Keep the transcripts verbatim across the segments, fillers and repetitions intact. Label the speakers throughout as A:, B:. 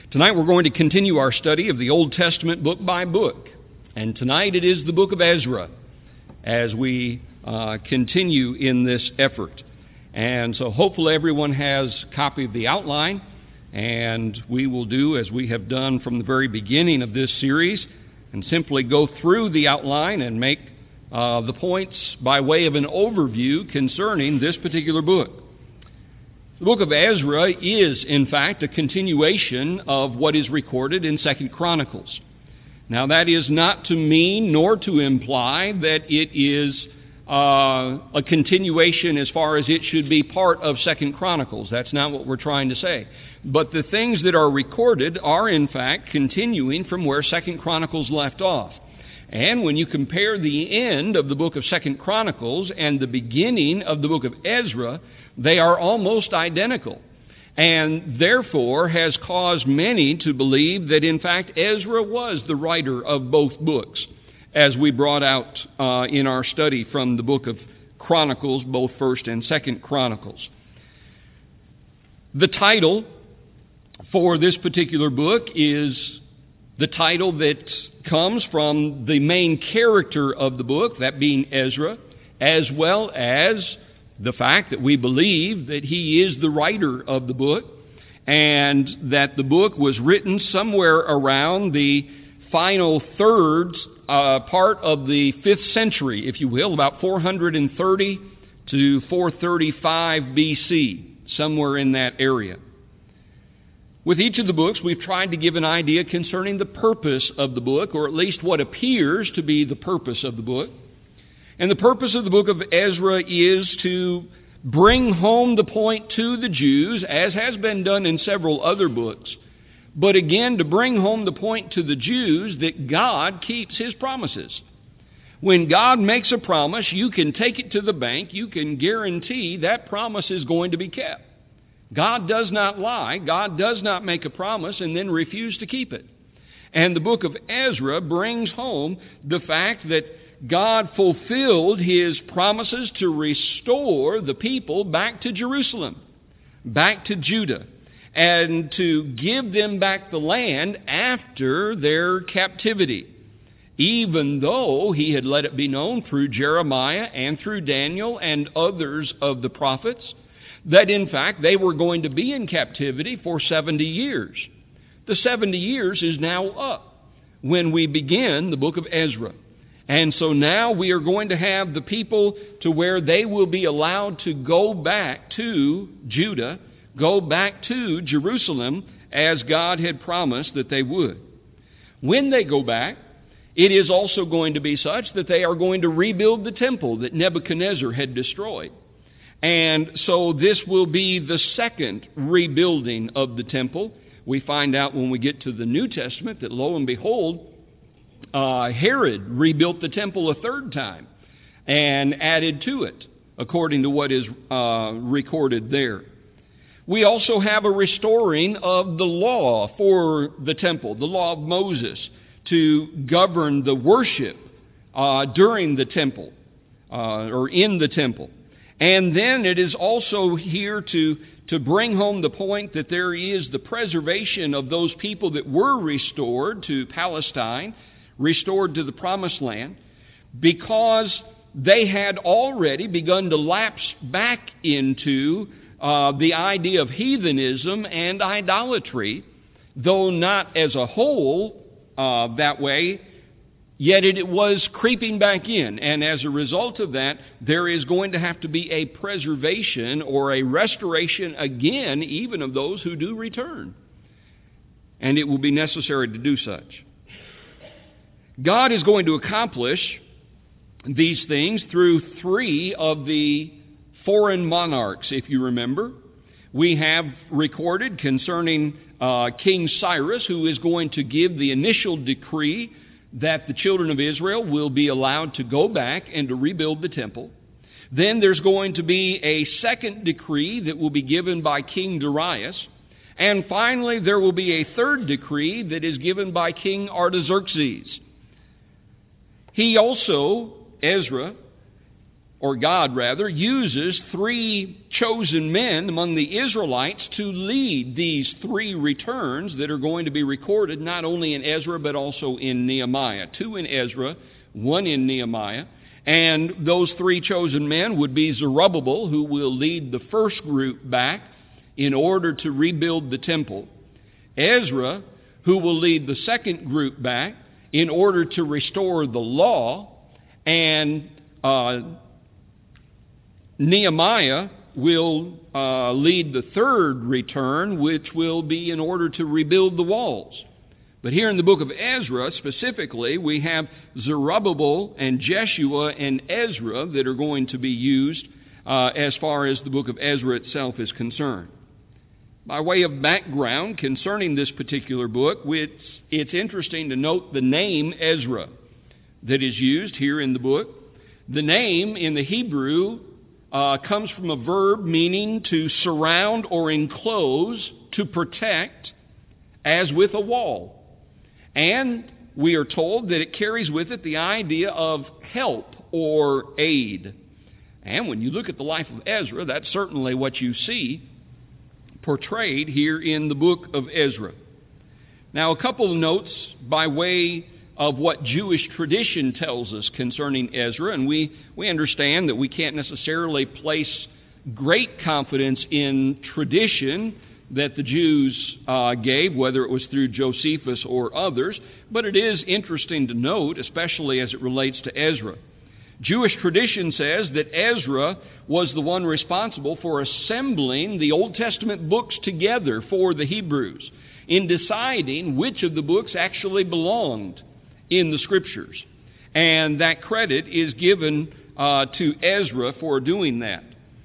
A: Tonight we're going to continue our study of the Old Testament book by book. And tonight it is the book of Ezra as we uh, continue in this effort. And so hopefully everyone has a copy of the outline, and we will do as we have done from the very beginning of this series and simply go through the outline and make uh, the points by way of an overview concerning this particular book. The book of Ezra is, in fact, a continuation of what is recorded in Second Chronicles. Now, that is not to mean nor to imply that it is uh, a continuation as far as it should be part of Second Chronicles. That's not what we're trying to say. But the things that are recorded are, in fact, continuing from where Second Chronicles left off. And when you compare the end of the book of Second Chronicles and the beginning of the book of Ezra, they are almost identical, and therefore has caused many to believe that, in fact, Ezra was the writer of both books, as we brought out uh, in our study from the book of Chronicles, both First and Second Chronicles. The title for this particular book is the title that comes from the main character of the book, that being Ezra, as well as the fact that we believe that he is the writer of the book and that the book was written somewhere around the final third uh, part of the fifth century, if you will, about four thirty to four thirty-five B C, somewhere in that area. With each of the books, we've tried to give an idea concerning the purpose of the book, or at least what appears to be the purpose of the book. And the purpose of the book of Ezra is to bring home the point to the Jews, as has been done in several other books, but again to bring home the point to the Jews that God keeps His promises. When God makes a promise, you can take it to the bank, you can guarantee that promise is going to be kept. God does not lie. God does not make a promise and then refuse to keep it. And the book of Ezra brings home the fact that God fulfilled His promises to restore the people back to Jerusalem, back to Judah, and to give them back the land after their captivity, even though He had let it be known through Jeremiah and through Daniel and others of the prophets that in fact they were going to be in captivity for seventy years. The seventy years is now up when we begin the book of Ezra. And so now we are going to have the people to where they will be allowed to go back to Judah, go back to Jerusalem as God had promised that they would. When they go back, it is also going to be such that they are going to rebuild the temple that Nebuchadnezzar had destroyed. And so this will be the second rebuilding of the temple. We find out when we get to the New Testament that lo and behold, uh, Herod rebuilt the temple a third time and added to it, according to what is uh, recorded there. We also have a restoring of the law for the temple, the law of Moses, to govern the worship uh, during the temple uh, or in the temple. And then it is also here to, to bring home the point that there is the preservation of those people that were restored to Palestine, restored to the Promised Land, because they had already begun to lapse back into uh, the idea of heathenism and idolatry, though not as a whole uh, that way. Yet it was creeping back in, and as a result of that, there is going to have to be a preservation or a restoration again, even of those who do return. And it will be necessary to do such. God is going to accomplish these things through three of the foreign monarchs, if you remember. We have recorded concerning uh, King Cyrus, who is going to give the initial decree that the children of Israel will be allowed to go back and to rebuild the temple. Then there's going to be a second decree that will be given by King Darius. And finally, there will be a third decree that is given by King Artaxerxes. He also, Ezra, or God rather, uses three chosen men among the Israelites to lead these three returns that are going to be recorded not only in Ezra but also in Nehemiah. Two in Ezra, one in Nehemiah. And those three chosen men would be Zerubbabel, who will lead the first group back in order to rebuild the temple. Ezra, who will lead the second group back in order to restore the law. And uh, Nehemiah will uh, lead the third return, which will be in order to rebuild the walls. But here in the book of Ezra, specifically, we have Zerubbabel and Jeshua and Ezra that are going to be used uh, as far as the book of Ezra itself is concerned. By way of background concerning this particular book, it's, it's interesting to note the name Ezra that is used here in the book. The name in the Hebrew uh, comes from a verb meaning to surround or enclose, to protect, as with a wall. And we are told that it carries with it the idea of help or aid. And when you look at the life of Ezra, that's certainly what you see portrayed here in the book of Ezra. Now, a couple of notes by way of what Jewish tradition tells us concerning Ezra, and we, we understand that we can't necessarily place great confidence in tradition that the Jews uh, gave, whether it was through Josephus or others, but it is interesting to note, especially as it relates to Ezra. Jewish tradition says that Ezra was the one responsible for assembling the Old Testament books together for the Hebrews, in deciding which of the books actually belonged in the Scriptures. And that credit is given uh, to Ezra for doing that.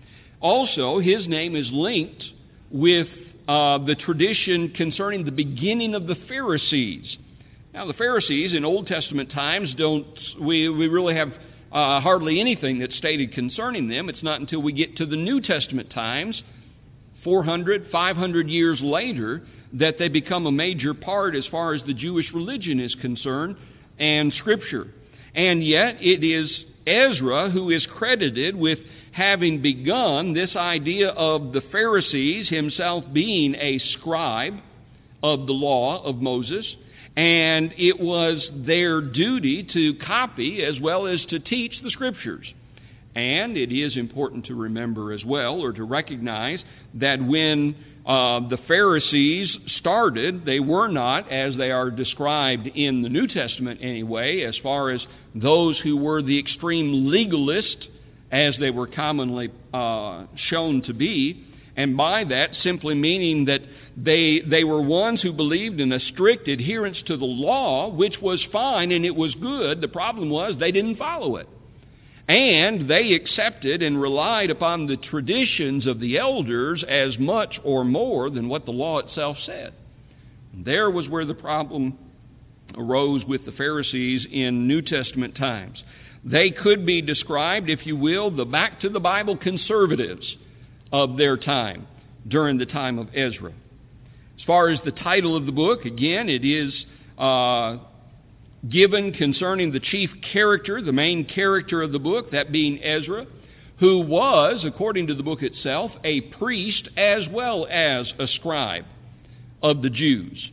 A: Also, his name is linked with uh, the tradition concerning the beginning of the Pharisees. Now, the Pharisees in Old Testament times don't, we, we really have uh, hardly anything that's stated concerning them. It's not until we get to the New Testament times, four hundred, five hundred years later, that they become a major part as far as the Jewish religion is concerned and Scripture. And yet it is Ezra who is credited with having begun this idea of the Pharisees, himself being a scribe of the law of Moses, and it was their duty to copy as well as to teach the Scriptures. And it is important to remember as well, or to recognize, that when uh, the Pharisees started, they were not, as they are described in the New Testament anyway, as far as those who were the extreme legalist, as they were commonly uh, shown to be, and by that simply meaning that they they were ones who believed in a strict adherence to the law, which was fine and it was good. The problem was they didn't follow it. And they accepted and relied upon the traditions of the elders as much or more than what the law itself said. There was where the problem arose with the Pharisees in New Testament times. They could be described, if you will, the back to the Bible conservatives of their time during the time of Ezra. As far as the title of the book, again, it is uh, given concerning the chief character, the main character of the book, that being Ezra, who was, according to the book itself, a priest as well as a scribe of the Jews.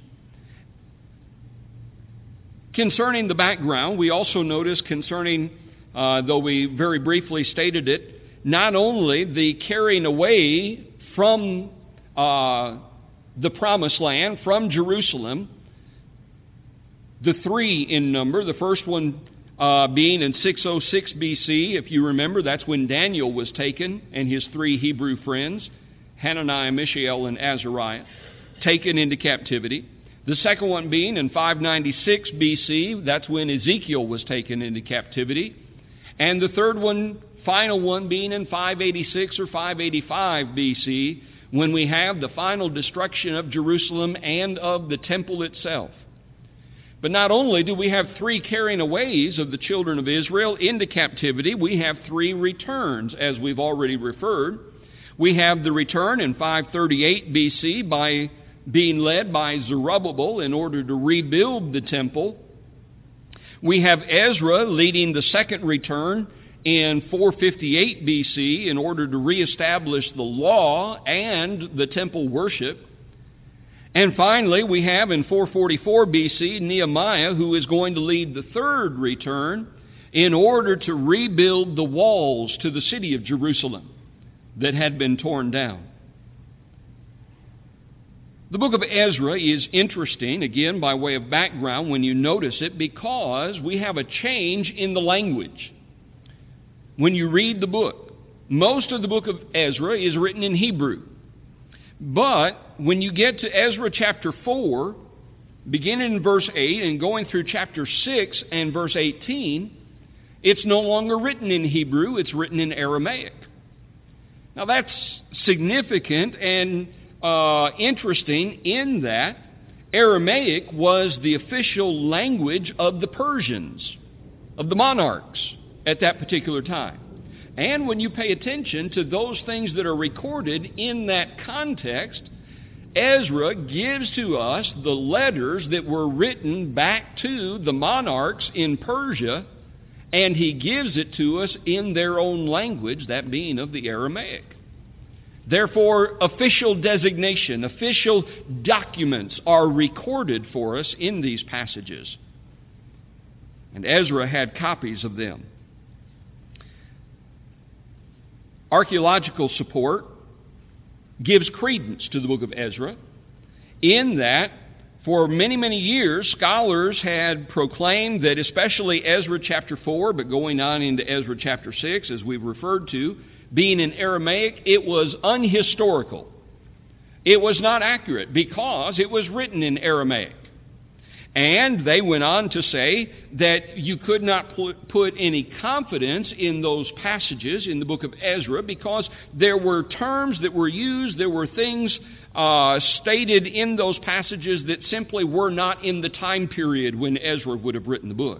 A: Concerning the background, we also notice concerning, uh, though we very briefly stated it, not only the carrying away from uh, the promised land, from Jerusalem, the three in number, the first one uh, being in six oh six B C, if you remember, that's when Daniel was taken and his three Hebrew friends, Hananiah, Mishael, and Azariah, taken into captivity. The second one being in five ninety-six B C, that's when Ezekiel was taken into captivity. And the third one, final one, being in five eighty-six or five eighty-five B C, when we have the final destruction of Jerusalem and of the temple itself. But not only do we have three carrying aways of the children of Israel into captivity, we have three returns, as we've already referred. We have the return in five thirty-eight B C by being led by Zerubbabel in order to rebuild the temple. We have Ezra leading the second return in four fifty-eight B C in order to reestablish the law and the temple worship. And finally, we have in four forty-four B C Nehemiah, who is going to lead the third return in order to rebuild the walls to the city of Jerusalem that had been torn down. The book of Ezra is interesting, again, by way of background, when you notice it, because we have a change in the language. When you read the book, most of the book of Ezra is written in Hebrew. But when you get to Ezra chapter four, beginning in verse eight and going through chapter six and verse eighteen, it's no longer written in Hebrew, it's written in Aramaic. Now that's significant and uh, interesting in that Aramaic was the official language of the Persians, of the monarchs at that particular time. And when you pay attention to those things that are recorded in that context, Ezra gives to us the letters that were written back to the monarchs in Persia, and he gives it to us in their own language, that being of the Aramaic. Therefore, official designation, official documents are recorded for us in these passages. And Ezra had copies of them. Archaeological support gives credence to the book of Ezra in that for many, many years, scholars had proclaimed that especially Ezra chapter four, but going on into Ezra chapter six, as we've referred to, being in Aramaic, it was unhistorical. It was not accurate because it was written in Aramaic. And they went on to say that you could not put any confidence in those passages in the book of Ezra because there were terms that were used, there were things uh, stated in those passages that simply were not in the time period when Ezra would have written the book.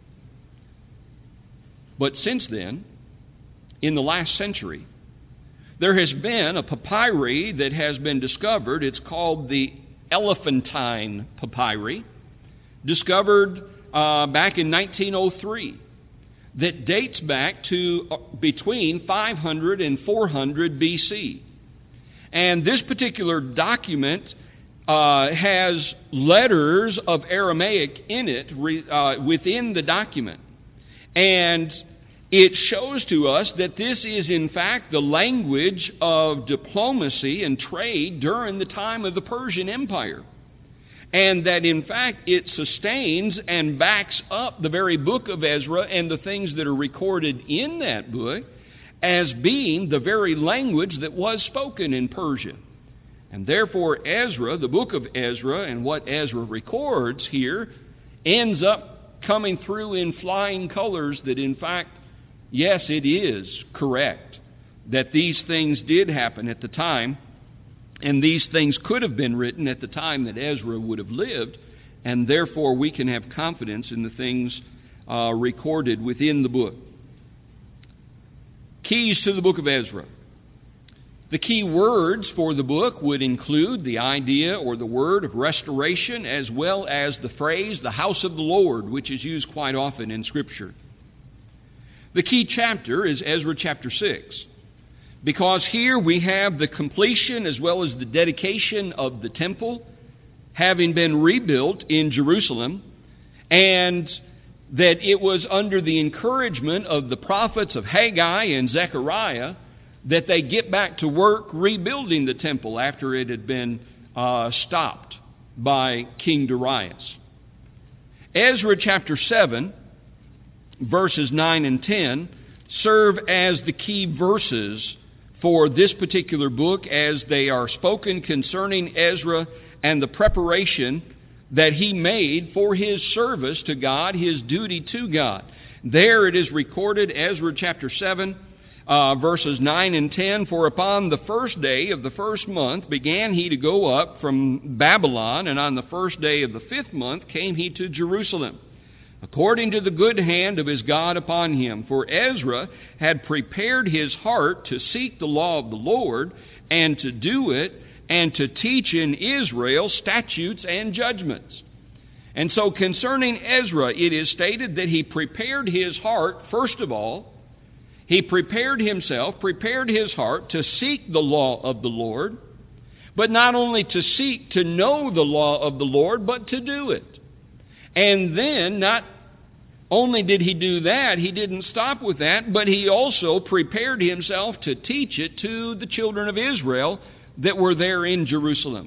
A: But since then, in the last century, there has been a papyri that has been discovered. It's called the Elephantine Papyri, discovered uh, back in nineteen oh three, that dates back to uh, between five hundred and four hundred B C. And this particular document uh, has letters of Aramaic in it re, uh, within the document. And it shows to us that this is in fact the language of diplomacy and trade during the time of the Persian Empire. And that in fact it sustains and backs up the very book of Ezra and the things that are recorded in that book as being the very language that was spoken in Persia. And therefore Ezra, the book of Ezra, and what Ezra records here ends up coming through in flying colors that in fact, yes, it is correct that these things did happen at the time. And these things could have been written at the time that Ezra would have lived, and therefore we can have confidence in the things uh, recorded within the book. Keys to the book of Ezra. The key words for the book would include the idea or the word of restoration, as well as the phrase, the house of the Lord, which is used quite often in Scripture. The key chapter is Ezra chapter six. Because here we have the completion as well as the dedication of the temple having been rebuilt in Jerusalem, and that it was under the encouragement of the prophets of Haggai and Zechariah that they get back to work rebuilding the temple after it had been uh, stopped by King Darius. Ezra chapter seven, verses nine and ten, serve as the key verses for this particular book as they are spoken concerning Ezra and the preparation that he made for his service to God, his duty to God. There it is recorded, Ezra chapter seven, uh, verses nine and ten, "For upon the first day of the first month began he to go up from Babylon, and on the first day of the fifth month came he to Jerusalem, according to the good hand of his God upon him. For Ezra had prepared his heart to seek the law of the Lord, and to do it, and to teach in Israel statutes and judgments." And so concerning Ezra, it is stated that he prepared his heart, first of all, He prepared himself, prepared his heart to seek the law of the Lord, but not only to seek to know the law of the Lord, but to do it. And then, not only did he do that, he didn't stop with that, but he also prepared himself to teach it to the children of Israel that were there in Jerusalem.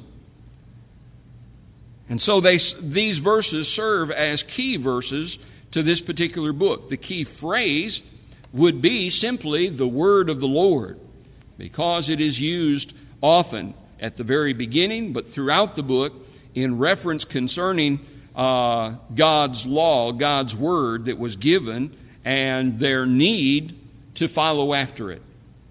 A: And so they, these verses serve as key verses to this particular book. The key phrase would be simply the word of the Lord, because it is used often at the very beginning, but throughout the book in reference concerning uh, God's law, God's word that was given, and their need to follow after it.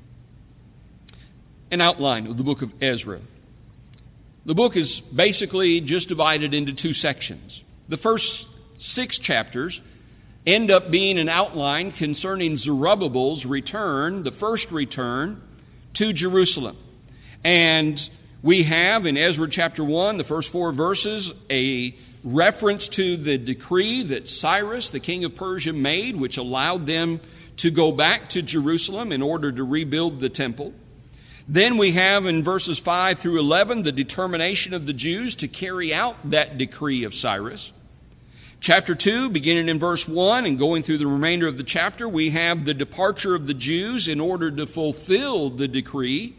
A: An outline of the book of Ezra. The book is basically just divided into two sections. The first six chapters end up being an outline concerning Zerubbabel's return, the first return to Jerusalem. And we have in Ezra chapter one, the first four verses, a reference to the decree that Cyrus, the king of Persia, made, which allowed them to go back to Jerusalem in order to rebuild the temple. Then we have in verses five through eleven the determination of the Jews to carry out that decree of Cyrus. Chapter two, beginning in verse one and going through the remainder of the chapter, we have the departure of the Jews in order to fulfill the decree.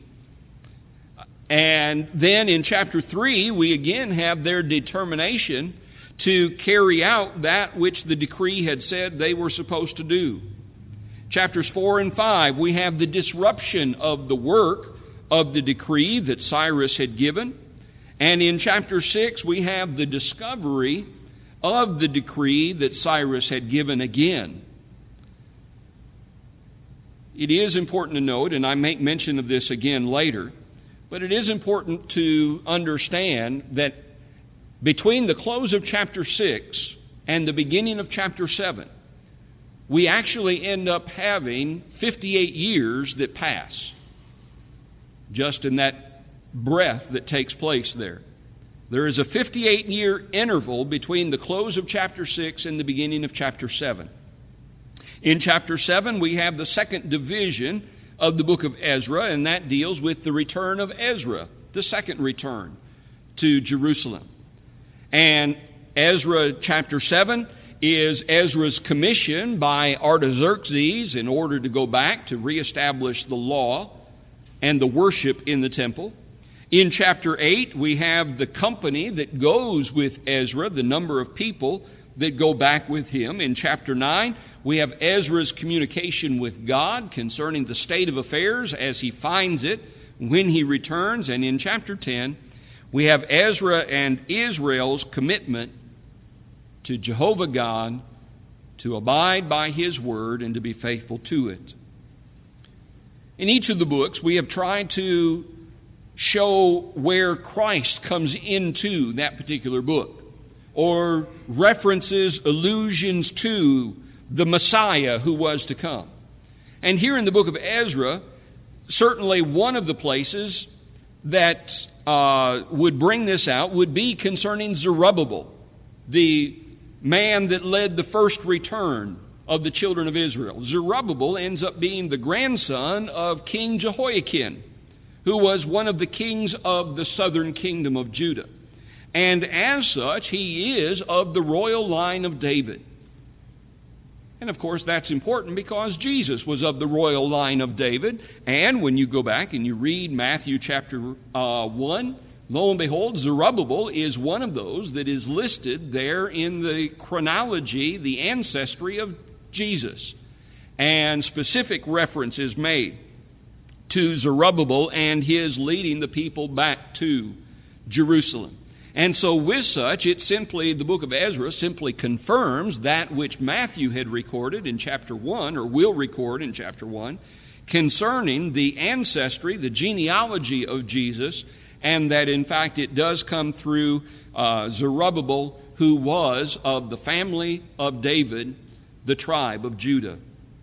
A: And then in chapter three, we again have their determination to carry out that which the decree had said they were supposed to do. Chapters four and five, we have the disruption of the work of the decree that Cyrus had given. And in chapter six, we have the discovery of the decree that Cyrus had given again. It is important to note, and I make mention of this again later, but it is important to understand that between the close of chapter six and the beginning of chapter seven, we actually end up having fifty-eight years that pass, just in that breath that takes place there. There is a fifty-eight year interval between the close of chapter six and the beginning of chapter seven. In chapter seven, we have the second division of the book of Ezra, and that deals with the return of Ezra, the second return to Jerusalem. And Ezra chapter seven is Ezra's commission by Artaxerxes in order to go back to reestablish the law and the worship in the temple. In chapter eight, we have the company that goes with Ezra, the number of people that go back with him. In chapter nine, we have Ezra's communication with God concerning the state of affairs as he finds it when he returns. And in chapter ten, we have Ezra and Israel's commitment to Jehovah God to abide by his word and to be faithful to it. In each of the books, we have tried to show where Christ comes into that particular book, or references, allusions to the Messiah who was to come. And here in the book of Ezra, certainly one of the places that uh, would bring this out would be concerning Zerubbabel, the man that led the first return of the children of Israel. Zerubbabel ends up being the grandson of King Jehoiakim, who was one of the kings of the southern kingdom of Judah. And as such, he is of the royal line of David. And of course, that's important because Jesus was of the royal line of David. And when you go back and you read Matthew chapter uh, one, lo and behold, Zerubbabel is one of those that is listed there in the chronology, the ancestry of Jesus. And specific reference is made to Zerubbabel and his leading the people back to Jerusalem. And so with such, it simply, the book of Ezra simply confirms that which Matthew had recorded in chapter one, or will record in chapter one, concerning the ancestry, the genealogy of Jesus, and that in fact it does come through uh, Zerubbabel, who was of the family of David, the tribe of Judah.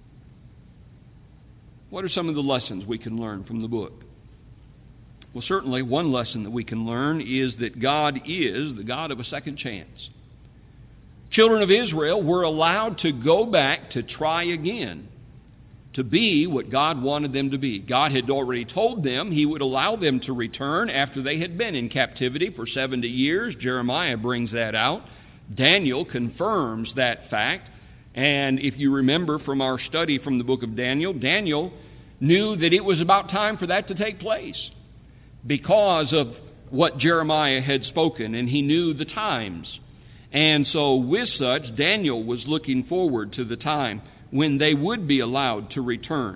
A: What are some of the lessons we can learn from the book? Well, certainly one lesson that we can learn is that God is the God of a second chance. Children of Israel were allowed to go back to try again. to be what God wanted them to be. God had already told them He would allow them to return after they had been in captivity for seventy years. Jeremiah brings that out. Daniel confirms that fact. And if you remember from our study from the book of Daniel, Daniel knew that it was about time for that to take place because of what Jeremiah had spoken, and he knew the times. And so with such, Daniel was looking forward to the time when they would be allowed to return.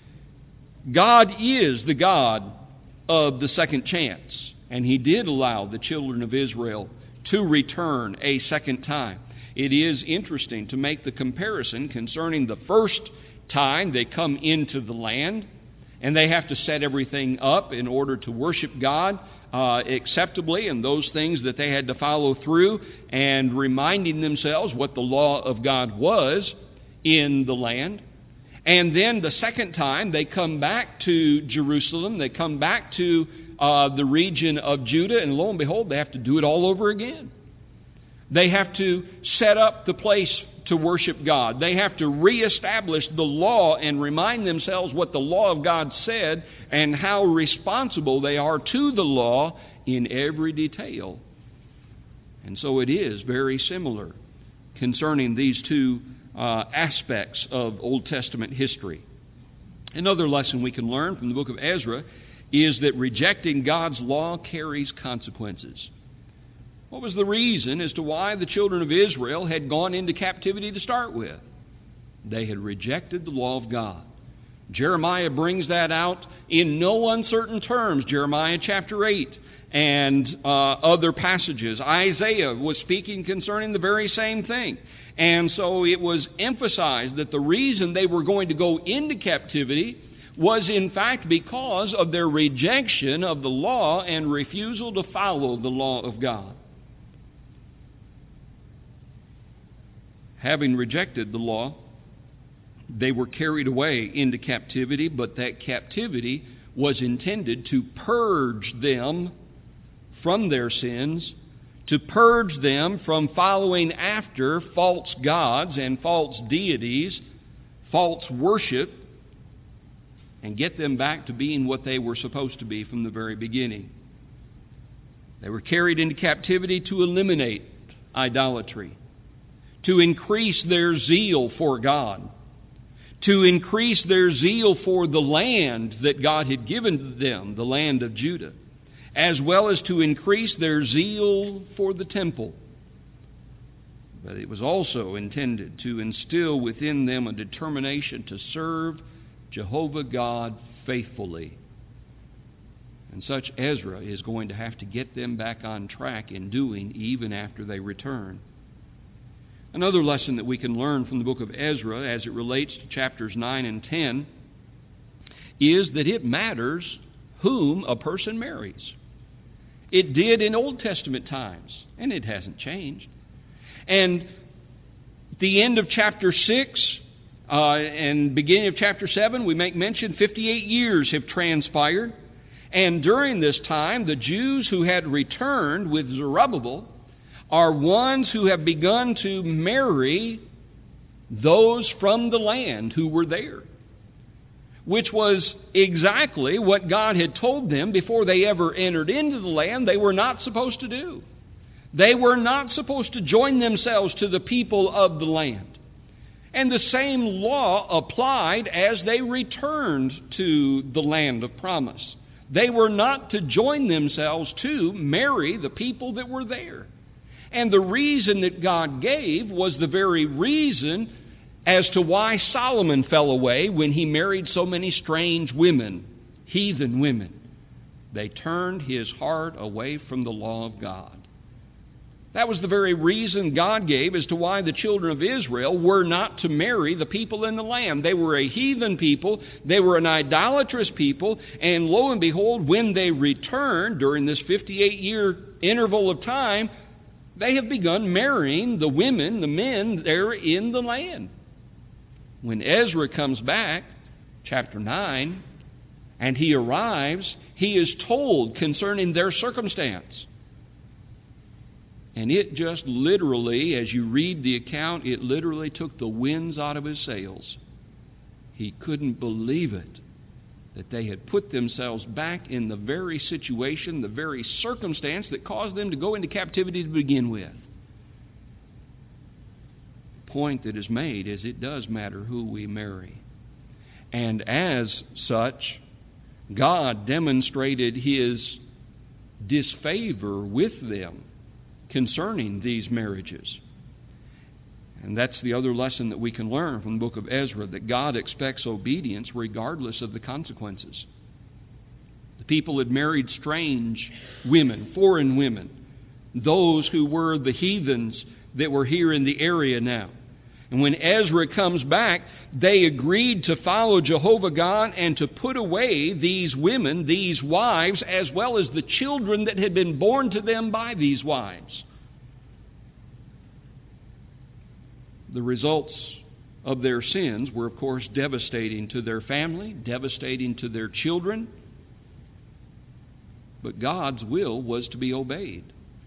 A: God is the God of the second chance, and He did allow the children of Israel to return a second time. It is interesting to make the comparison concerning the first time they come into the land, and they have to set everything up in order to worship God uh, acceptably, and those things that they had to follow through, and reminding themselves what the law of God was in the land. And then the second time they come back to Jerusalem, they come back to uh, the region of Judah, and lo and behold, they have to do it all over again. They have to set up the place to worship God. They have to reestablish the law and remind themselves what the law of God said and how responsible they are to the law in every detail. And so it is very similar concerning these two uh, aspects of Old Testament history. Another lesson we can learn from the book of Ezra is that rejecting God's law carries consequences. What was the reason as to why the children of Israel had gone into captivity to start with? They had rejected the law of God. Jeremiah brings that out in no uncertain terms, Jeremiah chapter eight and uh, other passages. Isaiah was speaking concerning the very same thing. And so it was emphasized that the reason they were going to go into captivity was in fact because of their rejection of the law and refusal to follow the law of God. Having rejected the law, they were carried away into captivity, but that captivity was intended to purge them from their sins, to purge them from following after false gods and false deities, false worship, and get them back to being what they were supposed to be from the very beginning. They were carried into captivity to eliminate idolatry, to increase their zeal for God, to increase their zeal for the land that God had given them, the land of Judah, as well as to increase their zeal for the temple. But it was also intended to instill within them a determination to serve Jehovah God faithfully. And such Ezra is going to have to get them back on track in doing even after they return. Another lesson that we can learn from the book of Ezra as it relates to chapters nine and ten is that it matters whom a person marries. It did in Old Testament times, and it hasn't changed. And at the end of chapter six uh, and beginning of chapter seven, we make mention fifty-eight years have transpired. And during this time, the Jews who had returned with Zerubbabel are ones who have begun to marry those from the land who were there, which was exactly what God had told them before they ever entered into the land they were not supposed to do. They were not supposed to join themselves to the people of the land. And the same law applied as they returned to the land of promise. They were not to join themselves to marry the people that were there. And the reason that God gave was the very reason as to why Solomon fell away when he married so many strange women, heathen women. They turned his heart away from the law of God. That was the very reason God gave as to why the children of Israel were not to marry the people in the land. They were a heathen people. They were an idolatrous people. And lo and behold, when they returned during this fifty-eight year interval of time, they have begun marrying the women, the men there in the land. When Ezra comes back, chapter nine, and he arrives, he is told concerning their circumstance. And it just literally, as you read the account, it literally took the winds out of his sails. he couldn't believe it, that they had put themselves back in the very situation, the very circumstance that caused them to go into captivity to begin with. The point that is made is it does matter who we marry. And as such, God demonstrated his disfavor with them concerning these marriages. And that's the other lesson that we can learn from the book of Ezra, that God expects obedience regardless of the consequences. The people had married strange women, foreign women, those who were the heathens that were here in the area now. And when Ezra comes back, they agreed to follow Jehovah God and to put away these women, these wives, as well as the children that had been born to them by these wives. The results of their sins were, of course, devastating to their family, devastating to their children. But God's will was to be obeyed.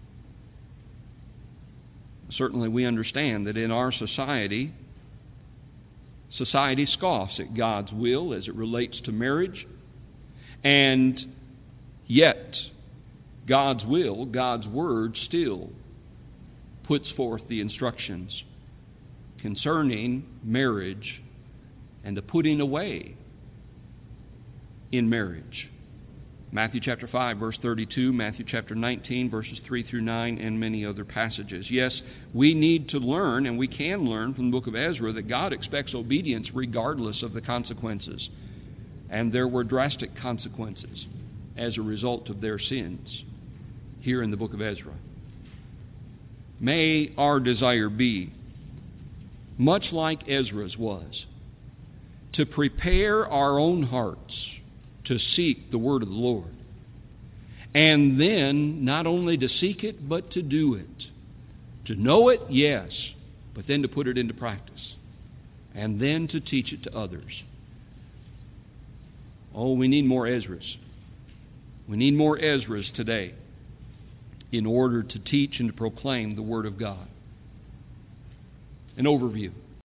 A: Certainly we understand that in our society, society scoffs at God's will as it relates to marriage. And yet, God's will, God's word still puts forth the instructions concerning marriage and the putting away in marriage. Matthew chapter five, verse thirty-two, Matthew chapter nineteen, verses three through nine, and many other passages. Yes, we need to learn, and we can learn from the book of Ezra, that God expects obedience regardless of the consequences. And there were drastic consequences as a result of their sins here in the book of Ezra. May our desire be, much like Ezra's was, to prepare our own hearts to seek the word of the Lord. And then not only to seek it, but to do it. To know it, yes, but then to put it into practice. And then to teach it to others. Oh, we need more Ezras. We need more Ezras today in order to teach and to proclaim the Word of God. An overview.